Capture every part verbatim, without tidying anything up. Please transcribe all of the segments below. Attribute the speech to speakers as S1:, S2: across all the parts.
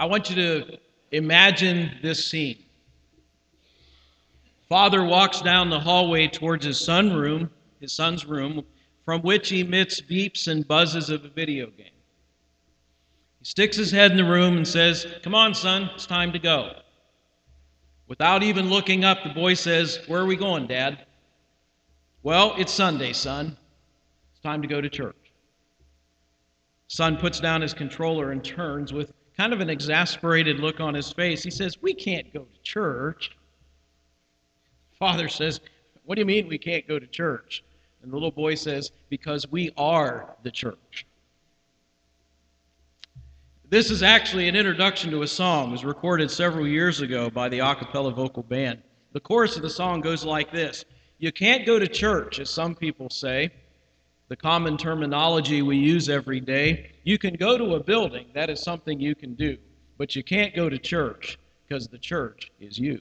S1: I want you to imagine this scene. Father walks down the hallway towards his son room, his son's room, from which he emits beeps and buzzes of a video game. He sticks his head in the room and says, "Come on, son, it's time to go." Without even looking up, the boy says, "Where are we going, Dad?" "Well, it's Sunday, son. It's time to go to church." Son puts down his controller and turns with kind of an exasperated look on his face. He says, "We can't go to church." Father says, "What do you mean we can't go to church?" And the little boy says, "Because we are the church." This is actually an introduction to a song. It was recorded several years ago by the a cappella vocal band. The chorus of the song goes like this: "You can't go to church, as some people say, the common terminology we use every day. You can go to a building, that is something you can do, but you can't go to church because the church is you."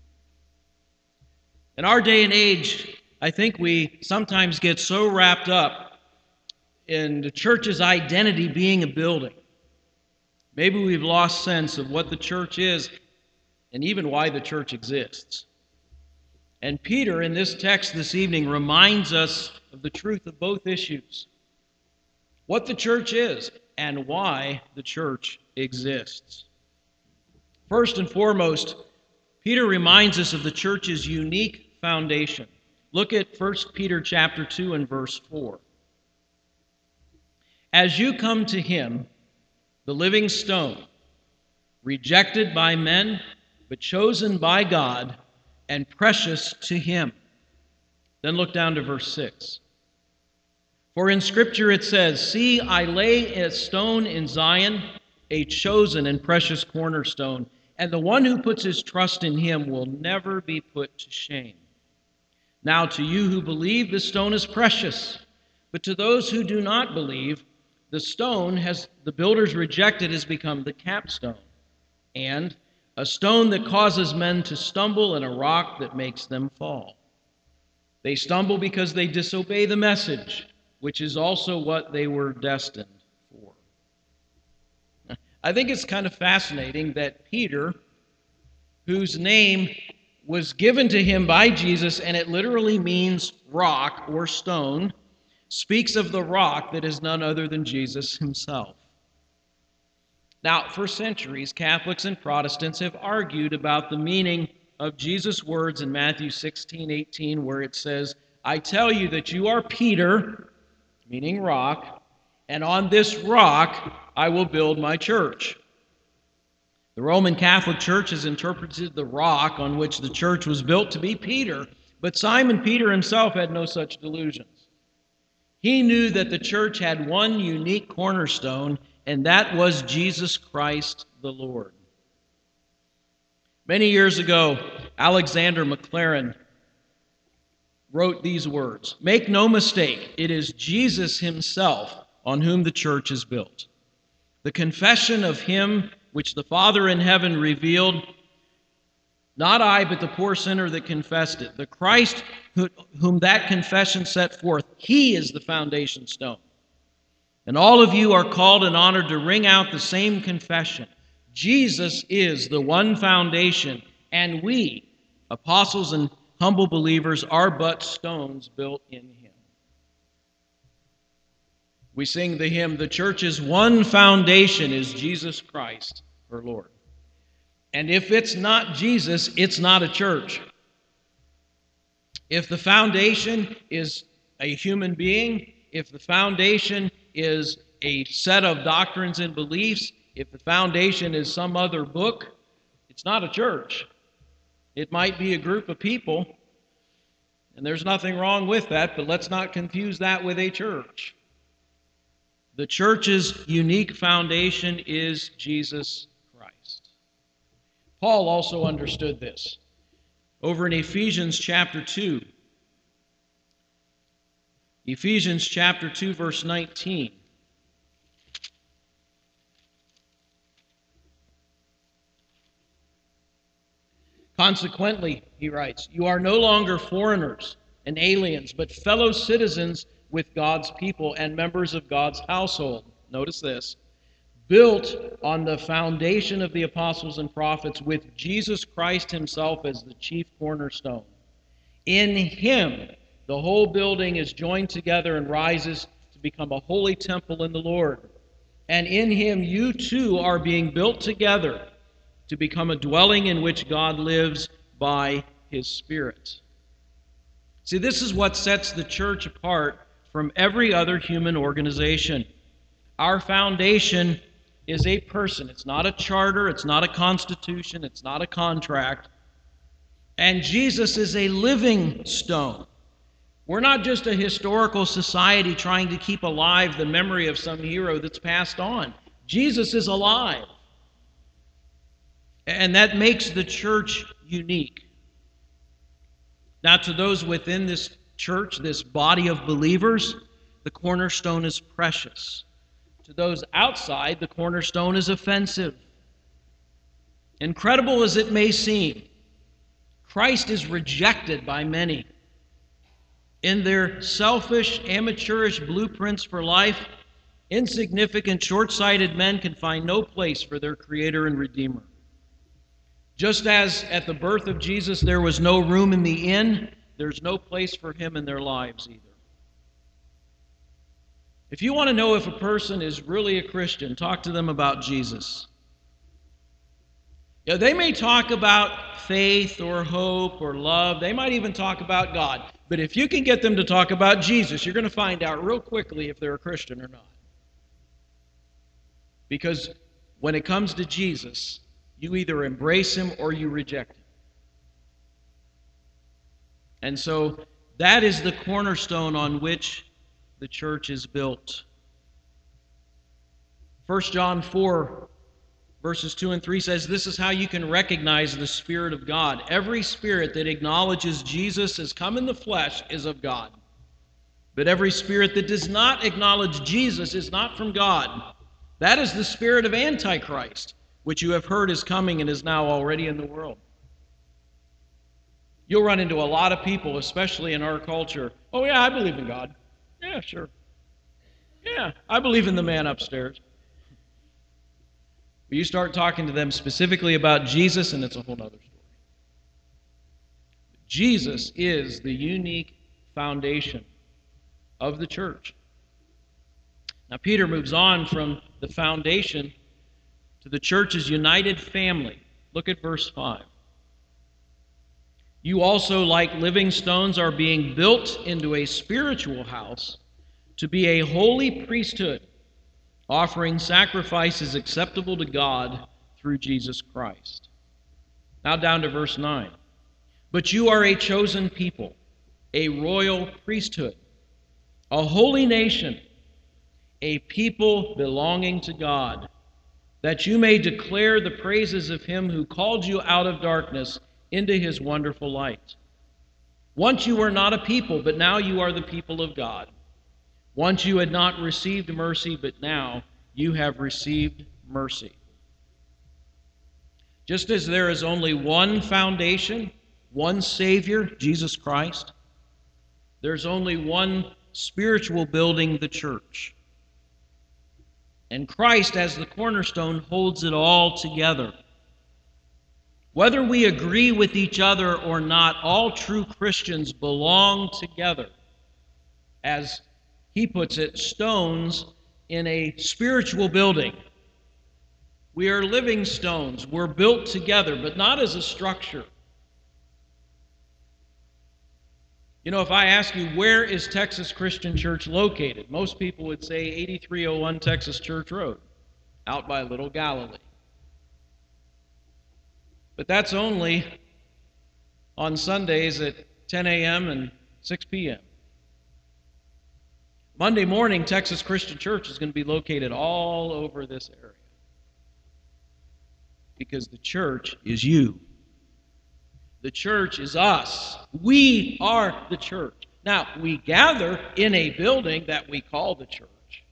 S1: In our day and age, I think we sometimes get so wrapped up in the church's identity being a building. Maybe we've lost sense of what the church is and even why the church exists. And Peter, in this text this evening, reminds us of the truth of both issues: what the church is and why the church exists. First and foremost, Peter reminds us of the church's unique foundation. Look at First Peter chapter two and verse four. "As you come to him, the living stone, rejected by men, but chosen by God and precious to him." Then look down to verse six. "For in Scripture it says, 'See, I lay a stone in Zion, a chosen and precious cornerstone, and the one who puts his trust in him will never be put to shame.' Now to you who believe, the stone is precious, but to those who do not believe, the stone has the builders rejected has become the capstone, and a stone that causes men to stumble and a rock that makes them fall. They stumble because they disobey the message, which is also what they were destined for." I think it's kind of fascinating that Peter, whose name was given to him by Jesus, and it literally means rock or stone, speaks of the rock that is none other than Jesus himself. Now, for centuries, Catholics and Protestants have argued about the meaning of Jesus' words in Matthew sixteen eighteen, where it says, "I tell you that you are Peter," meaning rock, "and on this rock I will build my church." The Roman Catholic Church has interpreted the rock on which the church was built to be Peter, but Simon Peter himself had no such delusions. He knew that the church had one unique cornerstone, and that was Jesus Christ the Lord. Many years ago, Alexander Maclaren wrote these words: "Make no mistake, it is Jesus himself on whom the church is built. The confession of him which the Father in heaven revealed, not I, but the poor sinner that confessed it. The Christ who, whom that confession set forth, he is the foundation stone. And all of you are called and honored to ring out the same confession. Jesus is the one foundation, and we, apostles and humble believers, are but stones built in him." We sing the hymn, "The church's one foundation is Jesus Christ, her Lord." And if it's not Jesus, it's not a church. If the foundation is a human being, if the foundation is a set of doctrines and beliefs, if the foundation is some other book, it's not a church. It might be a group of people, and there's nothing wrong with that, but let's not confuse that with a church. The church's unique foundation is Jesus Christ. Paul also understood this. Over in Ephesians chapter two, Ephesians chapter two, verse nineteen. "Consequently," he writes, "you are no longer foreigners and aliens, but fellow citizens with God's people and members of God's household." Notice this: built on the foundation of the apostles and prophets with Jesus Christ himself as the chief cornerstone. In him, the whole building is joined together and rises to become a holy temple in the Lord. And in him, you too are being built together to become a dwelling in which God lives by his Spirit. See, this is what sets the church apart from every other human organization. Our foundation is a person. It's not a charter. It's not a constitution. It's not a contract. And Jesus is a living stone. We're not just a historical society trying to keep alive the memory of some hero that's passed on. Jesus is alive. And that makes the church unique. Now, to those within this church, this body of believers, the cornerstone is precious. To those outside, the cornerstone is offensive. Incredible as it may seem, Christ is rejected by many. In their selfish, amateurish blueprints for life, insignificant, short-sighted men can find no place for their Creator and Redeemer. Just as at the birth of Jesus there was no room in the inn, there's no place for him in their lives either. If you want to know if a person is really a Christian, talk to them about Jesus. Yeah, they may talk about faith or hope or love. They might even talk about God. But if you can get them to talk about Jesus, you're going to find out real quickly if they're a Christian or not. Because when it comes to Jesus, you either embrace him or you reject him. And so that is the cornerstone on which the church is built. First John four, verses two and three says, this is how you can recognize the Spirit of God. Every spirit that acknowledges Jesus has come in the flesh is of God. But every spirit that does not acknowledge Jesus is not from God. That is the spirit of Antichrist, which you have heard is coming and is now already in the world. You'll run into a lot of people, especially in our culture. Oh yeah, I believe in God. Yeah, sure. Yeah, I believe in the man upstairs. But you start talking to them specifically about Jesus, and it's a whole other story. Jesus is the unique foundation of the church. Now, Peter moves on from the foundation to the church's united family. Look at verse five. You also, like living stones, are being built into a spiritual house to be a holy priesthood, offering sacrifices acceptable to God through Jesus Christ. Now down to verse nine. But you are a chosen people, a royal priesthood, a holy nation, a people belonging to God, that you may declare the praises of him who called you out of darkness into his wonderful light. Once you were not a people, but now you are the people of God. Once you had not received mercy, but now you have received mercy. Just as there is only one foundation, one Savior, Jesus Christ, there's only one spiritual building, the church. And Christ, as the cornerstone, holds it all together. Whether we agree with each other or not, all true Christians belong together. As he puts it, stones in a spiritual building. We are living stones. We're built together, but not as a structure. You know, if I ask you, where is Texas Christian Church located? Most people would say eighty-three oh one Texas Church Road, out by Little Galilee. But that's only on Sundays at ten a.m. and six p.m. Monday morning, Texas Christian Church is going to be located all over this area. Because the church is you. The church is us. We are the church. Now, we gather in a building that we call the church.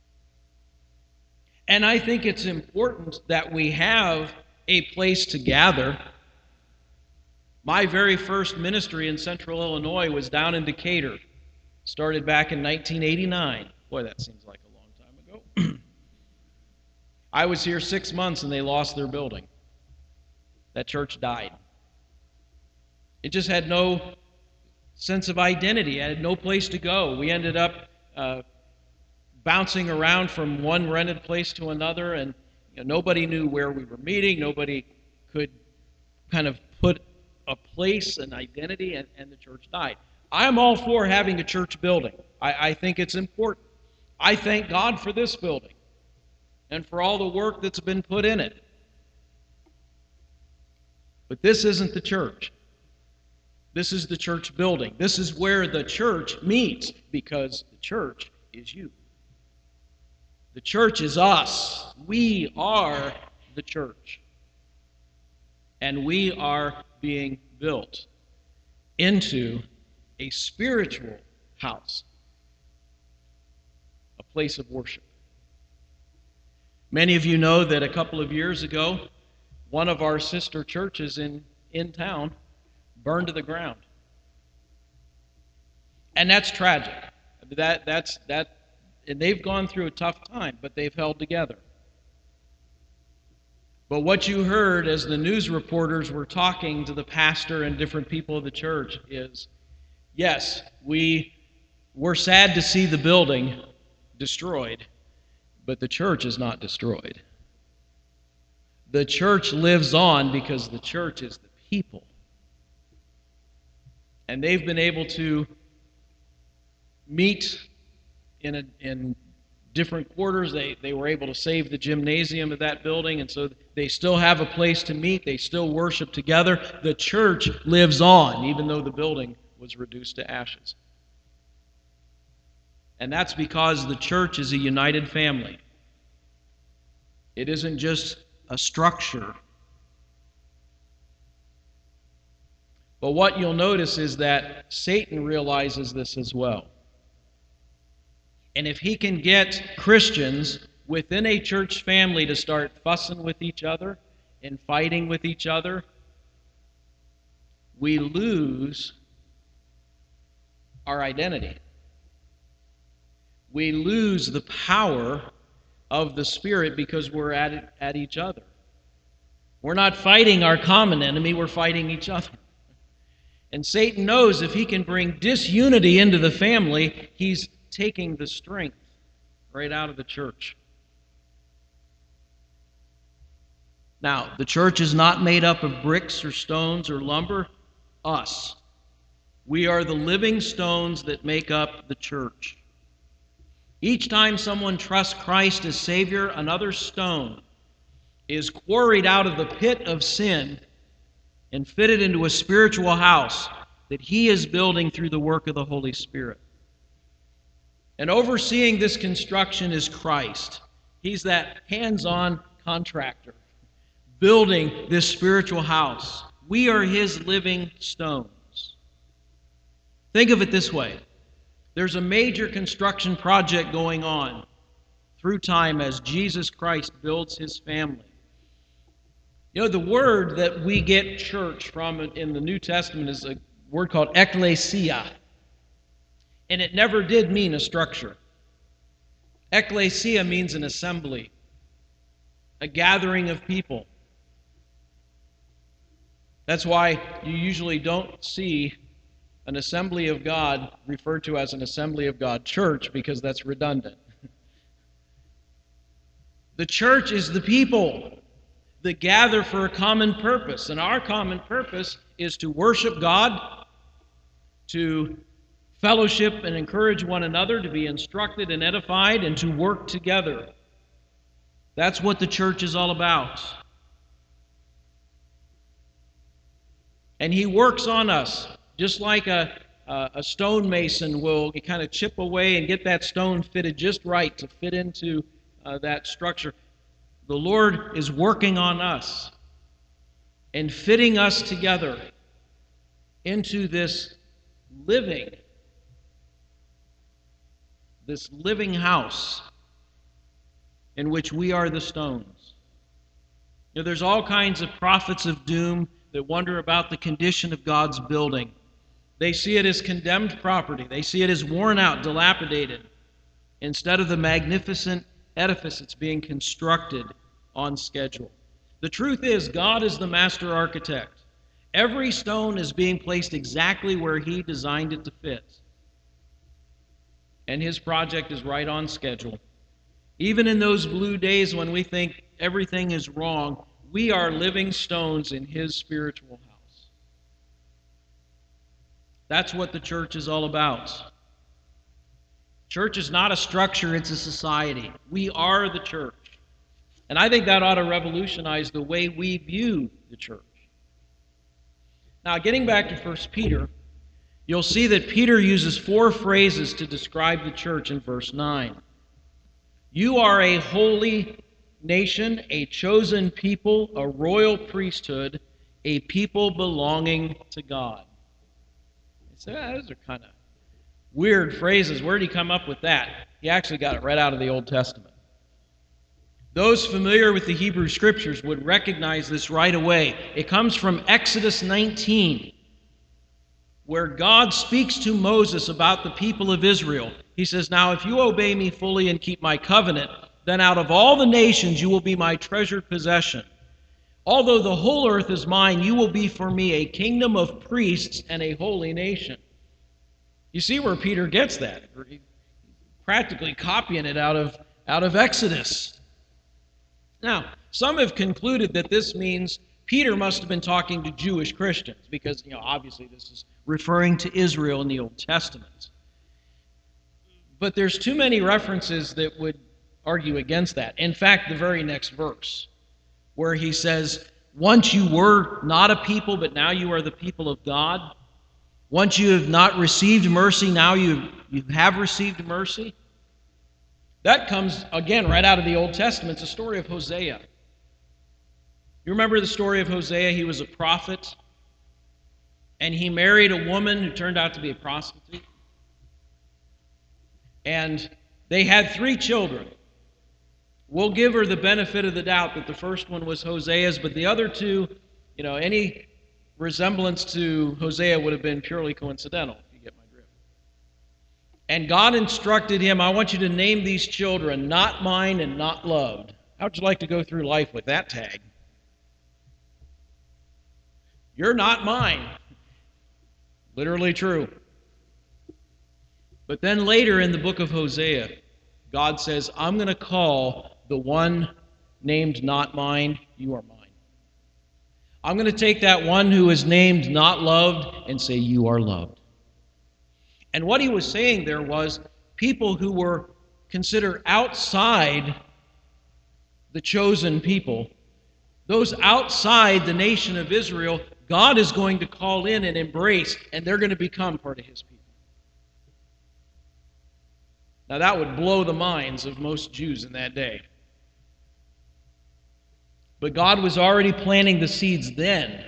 S1: And I think it's important that we have a place to gather. My very first ministry in Central Illinois was down in Decatur. Started back in nineteen eighty-nine. Boy, that seems like a long time ago. I was here six months and they lost their building. That church died. It just had no sense of identity. It had no place to go. We ended up uh, bouncing around from one rented place to another, and you know, nobody knew where we were meeting. Nobody could kind of put a place, an identity, and, and the church died. I'm all for having a church building. I, I think it's important. I thank God for this building and for all the work that's been put in it. But this isn't the church. This is the church building. This is where the church meets, because the church is you. The church is us. We are the church. And we are being built into a spiritual house, a place of worship. Many of you know that a couple of years ago, one of our sister churches in, in town burned to the ground. And that's tragic. That, that's, that, and they've gone through a tough time, but they've held together. But what you heard as the news reporters were talking to the pastor and different people of the church is, yes, we were sad to see the building destroyed, but the church is not destroyed. The church lives on because the church is the people. And they've been able to meet in a, in different quarters. They, they were able to save the gymnasium of that building, and so they still have a place to meet. They still worship together. The church lives on, even though the building was reduced to ashes. And that's because the church is a united family. It isn't just a structure. But what you'll notice is that Satan realizes this as well. And if he can get Christians within a church family to start fussing with each other and fighting with each other, we lose our identity. We lose the power of the Spirit because we're at, at each other. We're not fighting our common enemy, we're fighting each other. And Satan knows if he can bring disunity into the family, he's taking the strength right out of the church. Now, the church is not made up of bricks or stones or lumber. Us. We are the living stones that make up the church. Each time someone trusts Christ as Savior, another stone is quarried out of the pit of sin and fitted into a spiritual house that He is building through the work of the Holy Spirit. And overseeing this construction is Christ. He's that hands-on contractor building this spiritual house. We are His living stones. Think of it this way. There's a major construction project going on through time as Jesus Christ builds His family. You know, the word that we get church from in the New Testament is a word called ecclesia. And it never did mean a structure. Ecclesia means an assembly, a gathering of people. That's why you usually don't see an assembly of God referred to as an assembly of God church, because that's redundant. The church is the people that gather for a common purpose, and our common purpose is to worship God, to fellowship and encourage one another, to be instructed and edified, and to work together. That's what the church is all about. And He works on us, just like a, a, a stonemason will kind of chip away and get that stone fitted just right to fit into uh, that structure. The Lord is working on us and fitting us together into this living, this living house in which we are the stones. You know, there's all kinds of prophets of doom that wonder about the condition of God's building. They see it as condemned property. They see it as worn out, dilapidated, instead of the magnificent edifice that's being constructed on schedule. The truth is, God is the master architect. Every stone is being placed exactly where He designed it to fit. And His project is right on schedule. Even in those blue days when we think everything is wrong, we are living stones in His spiritual house. That's what the church is all about. Church is not a structure, it's a society. We are the church. And I think that ought to revolutionize the way we view the church. Now, getting back to First Peter, you'll see that Peter uses four phrases to describe the church in verse nine. You are a holy nation, a chosen people, a royal priesthood, a people belonging to God. You say, oh, those are kind of weird phrases. Where did he come up with that? He actually got it right out of the Old Testament. Those familiar with the Hebrew Scriptures would recognize this right away. It comes from Exodus nineteen, where God speaks to Moses about the people of Israel. He says, now if you obey me fully and keep my covenant, then out of all the nations you will be my treasured possession. Although the whole earth is mine, you will be for me a kingdom of priests and a holy nation. You see where Peter gets that. He's practically copying it out of, out of Exodus. Now, some have concluded that this means Peter must have been talking to Jewish Christians because, you know, obviously this is referring to Israel in the Old Testament. But there's too many references that would argue against that. In fact, the very next verse, where he says, once you were not a people, but now you are the people of God. Once you have not received mercy, now you, you have received mercy. That comes, again, right out of the Old Testament. It's the story of Hosea. You remember the story of Hosea? He was a prophet, and he married a woman who turned out to be a prostitute. And they had three children. We'll give her the benefit of the doubt that the first one was Hosea's, but the other two, you know, any resemblance to Hosea would have been purely coincidental, if you get my drift. And God instructed him, I want you to name these children, not mine and not loved. How would you like to go through life with that tag? You're not mine. Literally true. But then later in the book of Hosea, God says, I'm going to call the one named not mine, you are mine. I'm going to take that one who is named not loved and say, you are loved. And what he was saying there was people who were considered outside the chosen people, those outside the nation of Israel, God is going to call in and embrace, and they're going to become part of his people. Now that would blow the minds of most Jews in that day. But God was already planting the seeds then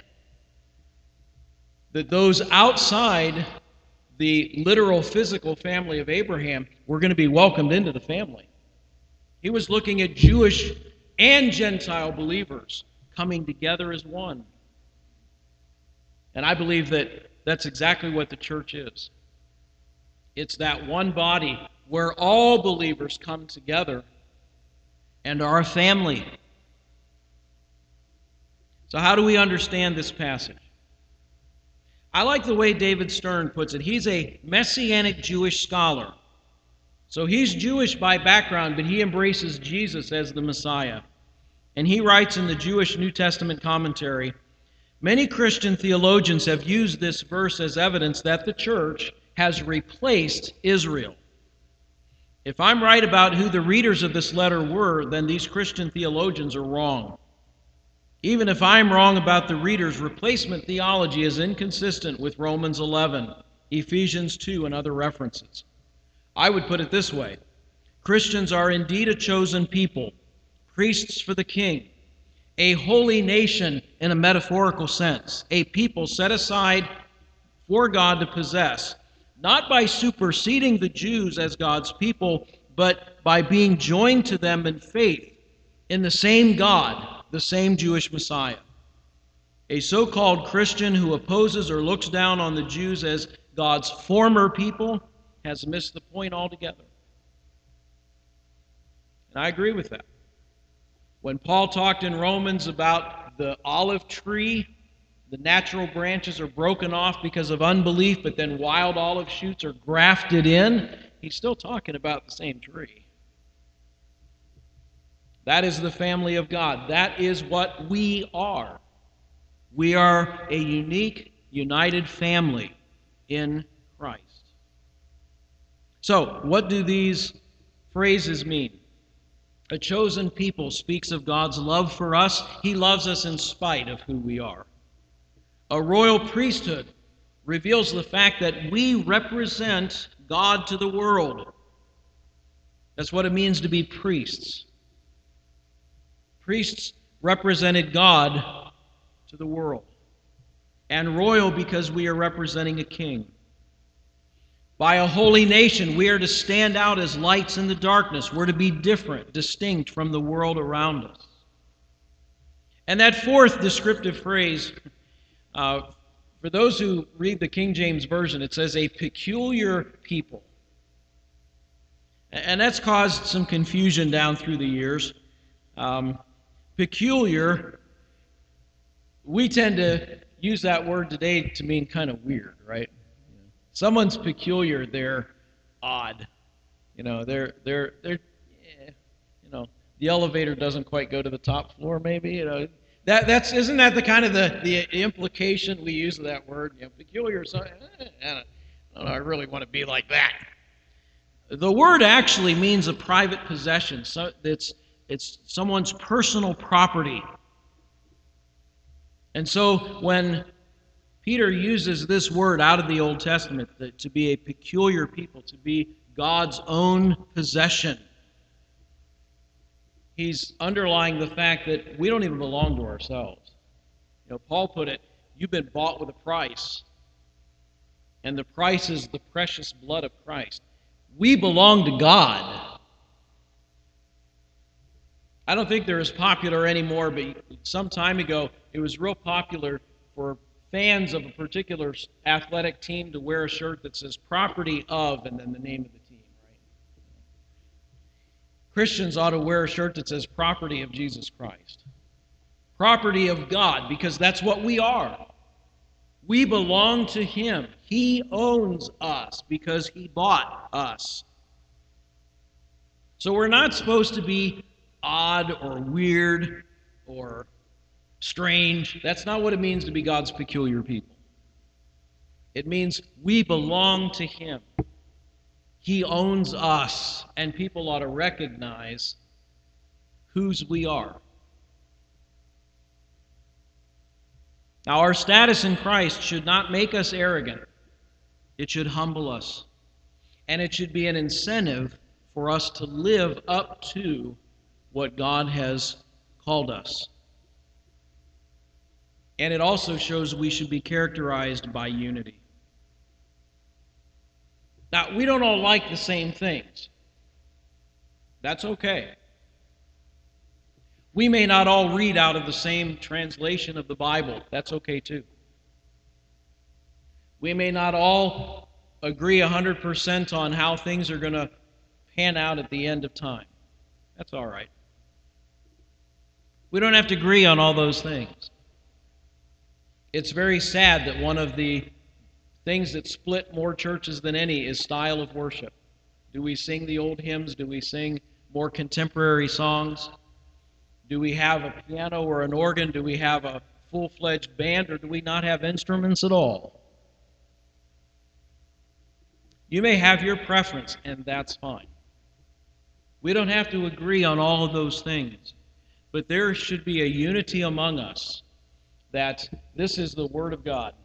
S1: that those outside the literal physical family of Abraham were going to be welcomed into the family. He was looking at Jewish and Gentile believers coming together as one. And I believe that that's exactly what the church is. It's that one body where all believers come together and are a family. So how do we understand this passage? I like the way David Stern puts it. He's a Messianic Jewish scholar. So he's Jewish by background, but he embraces Jesus as the Messiah. And he writes in the Jewish New Testament commentary, many Christian theologians have used this verse as evidence that the church has replaced Israel. If I'm right about who the readers of this letter were, then these Christian theologians are wrong. Even if I'm wrong about the readers, replacement theology is inconsistent with Romans eleven, Ephesians two, and other references. I would put it this way. Christians are indeed a chosen people, priests for the king, a holy nation in a metaphorical sense, a people set aside for God to possess, not by superseding the Jews as God's people, but by being joined to them in faith in the same God, the same Jewish Messiah. A so-called Christian who opposes or looks down on the Jews as God's former people has missed the point altogether. And I agree with that. When Paul talked in Romans about the olive tree, the natural branches are broken off because of unbelief, but then wild olive shoots are grafted in, he's still talking about the same tree. That is the family of God. That is what we are. We are a unique, united family in Christ. So, what do these phrases mean? A chosen people speaks of God's love for us. He loves us in spite of who we are. A royal priesthood reveals the fact that we represent God to the world. That's what it means to be priests. Priests represented God to the world. And royal because we are representing a king. By a holy nation, we are to stand out as lights in the darkness. We're to be different, distinct from the world around us. And that fourth descriptive phrase, uh, for those who read the King James Version, it says a peculiar people. And that's caused some confusion down through the years. Um, peculiar, we tend to use that word today to mean kind of weird, right? Someone's peculiar, they're odd. You know, they're they're they're eh, you know, the elevator doesn't quite go to the top floor, maybe, you know. That that's isn't that the kind of the, the implication we use of that word? You know, peculiar, so eh, I don't know, I really want to be like that. The word actually means a private possession. So it's it's someone's personal property. And so when Peter uses this word out of the Old Testament to be a peculiar people, to be God's own possession, he's underlying the fact that we don't even belong to ourselves. You know, Paul put it, you've been bought with a price, and the price is the precious blood of Christ. We belong to God. I don't think they're as popular anymore, but some time ago it was real popular for fans of a particular athletic team to wear a shirt that says property of and then the name of the team, right? Christians ought to wear a shirt that says property of Jesus Christ. Property of God, because that's what we are. We belong to Him. He owns us because He bought us. So we're not supposed to be odd or weird or strange. That's not what it means to be God's peculiar people. It means we belong to Him. He owns us, and people ought to recognize whose we are. Now, our status in Christ should not make us arrogant. It should humble us. And it should be an incentive for us to live up to what God has called us. And it also shows we should be characterized by unity. Now, we don't all like the same things. That's okay. We may not all read out of the same translation of the Bible. That's okay too. We may not all agree one hundred percent on how things are going to pan out at the end of time. That's all right. We don't have to agree on all those things. It's very sad that one of the things that split more churches than any is style of worship. Do we sing the old hymns? Do we sing more contemporary songs? Do we have a piano or an organ? Do we have a full-fledged band, or do we not have instruments at all? You may have your preference, and that's fine. We don't have to agree on all of those things, but there should be a unity among us that this is the Word of God.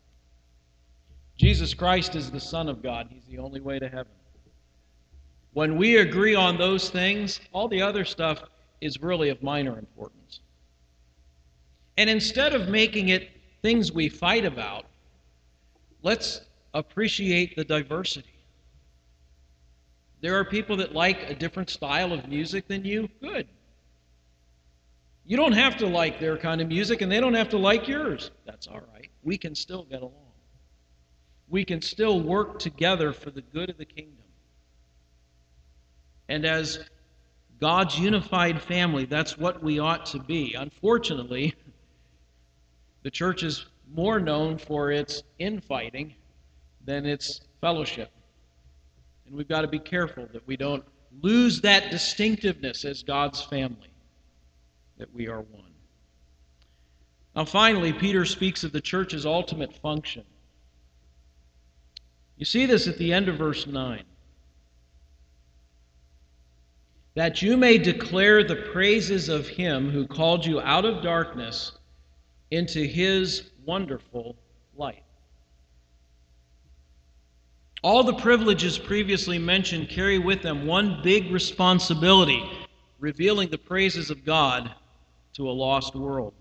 S1: Jesus Christ is the Son of God. He's the only way to heaven. When we agree on those things, all the other stuff is really of minor importance. And instead of making it things we fight about, let's appreciate the diversity. There are people that like a different style of music than you. Good. You don't have to like their kind of music, and they don't have to like yours. That's all right. We can still get along. We can still work together for the good of the kingdom. And as God's unified family. That's what we ought to be. Unfortunately, the church is more known for its infighting than its fellowship. And we've got to be careful that we don't lose that distinctiveness as God's family, that we are one. Now, finally, Peter speaks of the church's ultimate function. You see this at the end of verse nine. That you may declare the praises of him who called you out of darkness into his wonderful light. All the privileges previously mentioned carry with them one big responsibility, revealing the praises of God to a lost world.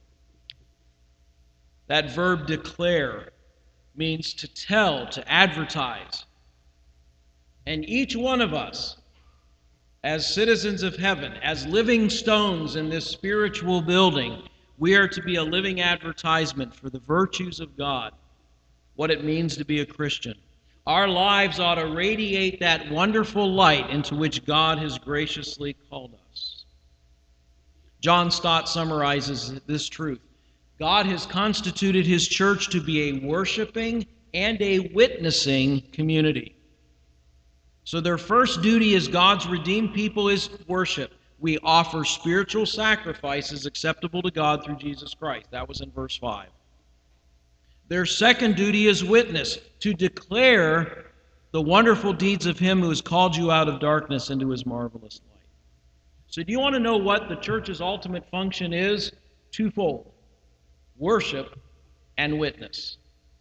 S1: That verb declare means to tell, to advertise. And each one of us, as citizens of heaven, as living stones in this spiritual building, we are to be a living advertisement for the virtues of God, what it means to be a Christian. Our lives ought to radiate that wonderful light into which God has graciously called us. John Stott summarizes this truth. God has constituted his church to be a worshiping and a witnessing community. So their first duty as God's redeemed people is worship. We offer spiritual sacrifices acceptable to God through Jesus Christ. That was in verse five. Their second duty is witness, to declare the wonderful deeds of him who has called you out of darkness into his marvelous light. So do you want to know what the church's ultimate function is? Twofold: worship and witness.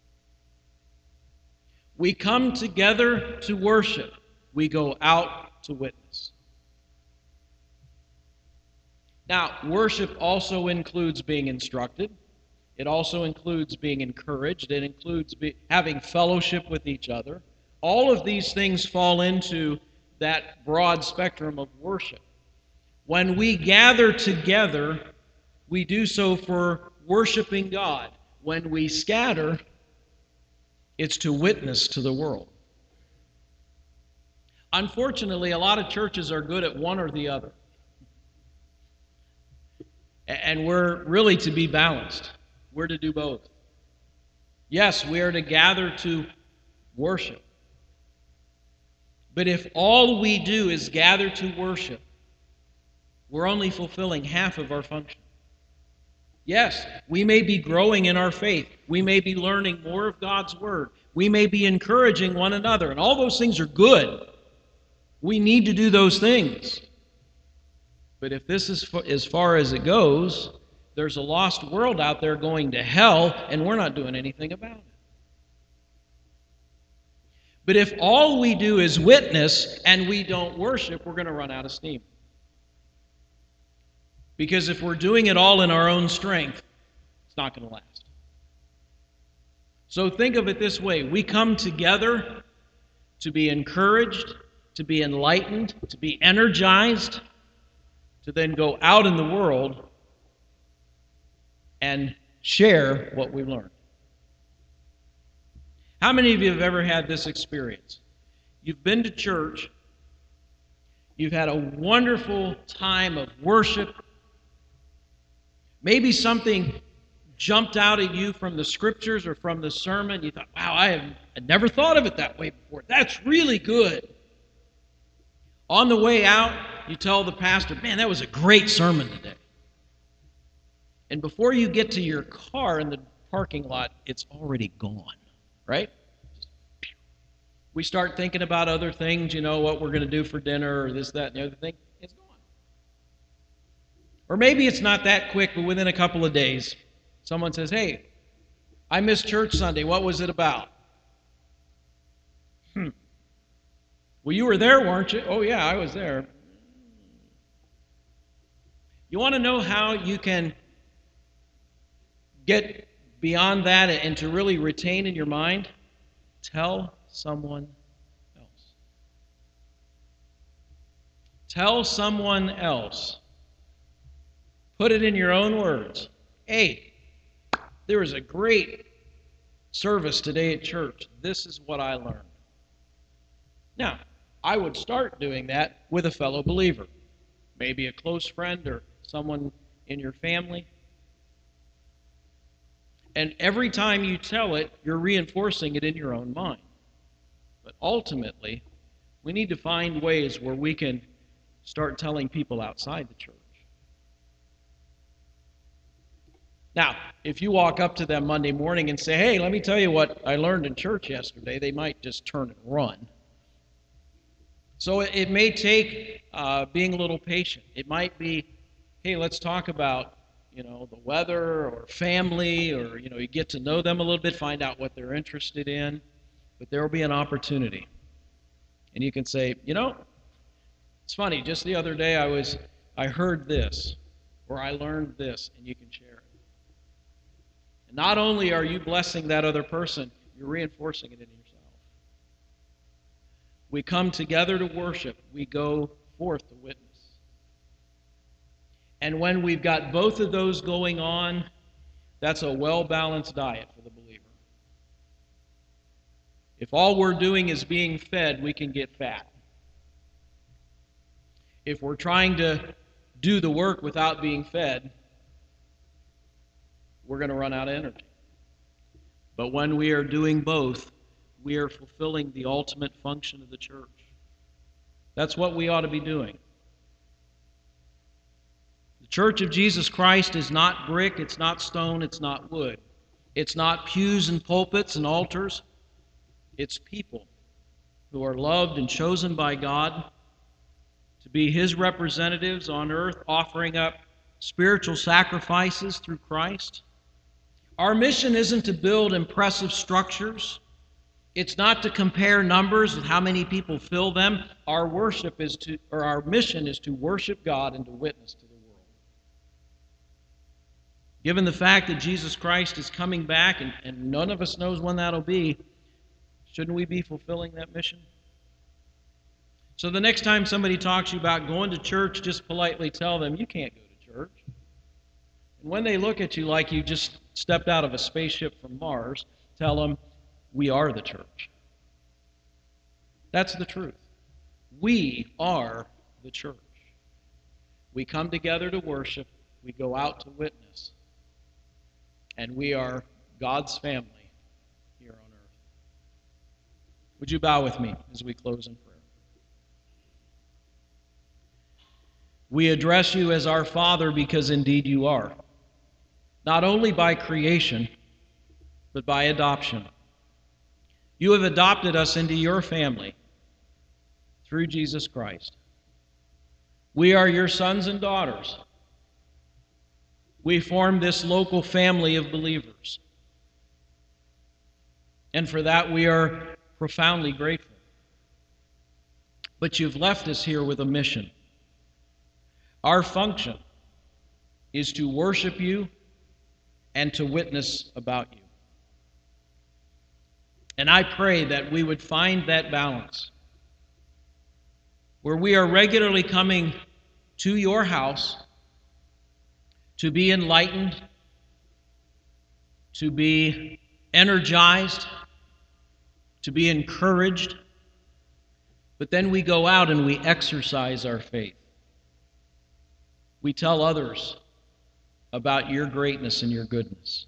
S1: We come together to worship. We go out to witness. Now, worship also includes being instructed. It also includes being encouraged. It includes be, having fellowship with each other. All of these things fall into that broad spectrum of worship. When we gather together, we do so for worshiping God. When we scatter, it's to witness to the world. Unfortunately, a lot of churches are good at one or the other. And we're really to be balanced. We're to do both. Yes, we are to gather to worship. But if all we do is gather to worship, we're only fulfilling half of our function. Yes, we may be growing in our faith. We may be learning more of God's Word. We may be encouraging one another, and all those things are good. We need to do those things. But if this is as far as it goes, there's a lost world out there going to hell, and we're not doing anything about it. But if all we do is witness and we don't worship, we're going to run out of steam. Because if we're doing it all in our own strength, it's not going to last. So think of it this way. We come together to be encouraged, to be enlightened, to be energized, to then go out in the world and share what we've learned. How many of you have ever had this experience? You've been to church, you've had a wonderful time of worship, maybe something jumped out at you from the scriptures or from the sermon. You thought, wow, I have I never thought of it that way before. That's really good. On the way out, you tell the pastor, man, that was a great sermon today. And before you get to your car in the parking lot, it's already gone, right? We start thinking about other things, you know, what we're going to do for dinner or this, that, and the other thing. It's gone. Or maybe it's not that quick, but within a couple of days, someone says, hey, I missed church Sunday. What was it about? Hmm. Well, you were there, weren't you? Oh, yeah, I was there. You want to know how you can get beyond that and to really retain in your mind? Tell someone else. Tell someone else. Put it in your own words. Hey, there was a great service today at church. This is what I learned. Now, I would start doing that with a fellow believer. maybe a close friend or someone in your family. And every time you tell it, you're reinforcing it in your own mind. But ultimately, we need to find ways where we can start telling people outside the church. Now, if you walk up to them Monday morning and say, hey, let me tell you what I learned in church yesterday, they might just turn and run. So it, it may take uh, being a little patient. It might be, hey, let's talk about, you know, the weather or family, or, you know, you get to know them a little bit, find out what they're interested in. But there will be an opportunity. And you can say, you know, it's funny, just the other day I was, I heard this, or I learned this, and you can share it. And not only are you blessing that other person, you're reinforcing it in yourself. We come together to worship. We go forth to witness. And when we've got both of those going on, that's a well-balanced diet for the believer. If all we're doing is being fed, we can get fat. If we're trying to do the work without being fed, we're going to run out of energy. But when we are doing both, we are fulfilling the ultimate function of the church. That's what we ought to be doing. The Church of Jesus Christ is not brick, it's not stone, it's not wood. It's not pews and pulpits and altars. It's people who are loved and chosen by God to be His representatives on earth, offering up spiritual sacrifices through Christ. Our mission isn't to build impressive structures. It's not to compare numbers with how many people fill them. Our worship is to, or our mission is to worship God and to witness to the world. Given the fact that Jesus Christ is coming back, and, and none of us knows when that'll be, shouldn't we be fulfilling that mission? So the next time somebody talks to you about going to church, just politely tell them, you can't go to church. And when they look at you like you just stepped out of a spaceship from Mars, tell them, we are the church. That's the truth. We are the church. We come together to worship. We go out to witness. And we are God's family here on earth. Would you bow with me as we close in prayer? We address you as our Father because indeed you are. Not only by creation, but by adoption. You have adopted us into your family through Jesus Christ. We are your sons and daughters. We form this local family of believers. And for that we are profoundly grateful. But you've left us here with a mission. Our function is to worship you and to witness about you. And I pray that we would find that balance where we are regularly coming to your house to be enlightened, to be energized, to be encouraged, but then we go out and we exercise our faith. We tell others about your greatness and your goodness.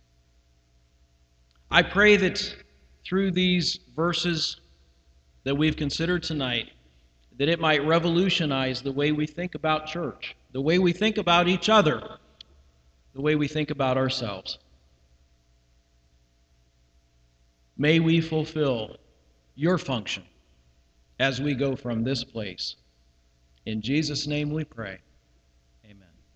S1: I pray that through these verses that we've considered tonight, that it might revolutionize the way we think about church, the way we think about each other, the way we think about ourselves. May we fulfill your function as we go from this place. In Jesus' name we pray.